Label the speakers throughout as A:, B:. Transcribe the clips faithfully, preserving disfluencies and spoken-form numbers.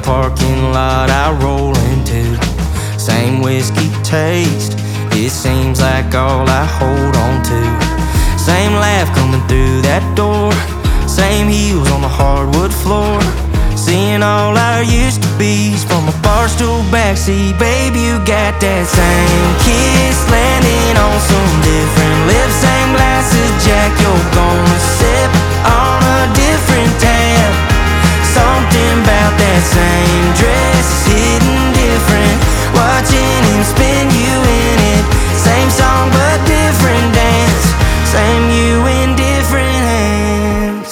A: parking lot I roll into. Same whiskey taste, it seems like all I hold on to. Same laugh coming through that door, same heels on the hardwood floor. Seeing all our used to be's from a bar stool backseat. Babe, you got that same kiss landing on some different lips. Same glasses, Jack, you're gonna sip on a different tab. Something about that same dress is hitting different. Watching him spin you in it. Same song but different dance. Same you in different hands.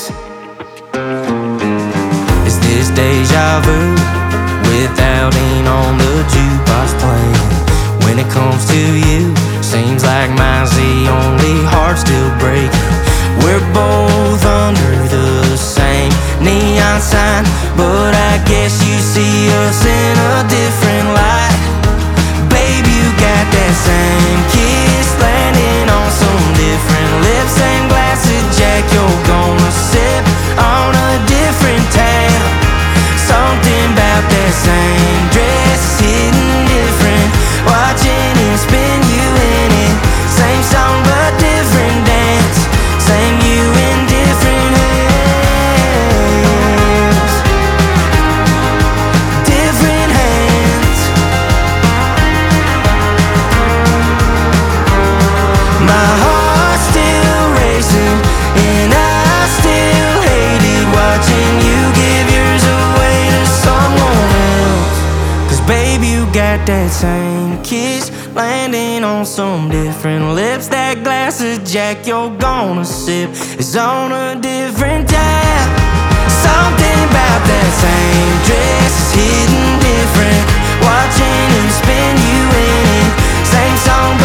A: Is this deja vu without Ian on the jukebox playing? When it comes to you, seems like mine's the only heart still breaking. We're both under the same neon sign, but I guess you see us in a different light. Babe, you got that same kiss landing on some different lips. Same glasses, Jack, you're gonna sip on a different tab. Something about that same dress is hitting different. Watching him spin you in it. Same song but different dance. Same you in different hands. Different hands. My heart's still racing, and I still hate it watching you give yours away to someone else. Cause babe, you got that same kiss landing on some different lips. That glass of Jack you're gonna sip is on a different tab. Something about that same dress is hitting different. Watching him spin you in it. Same song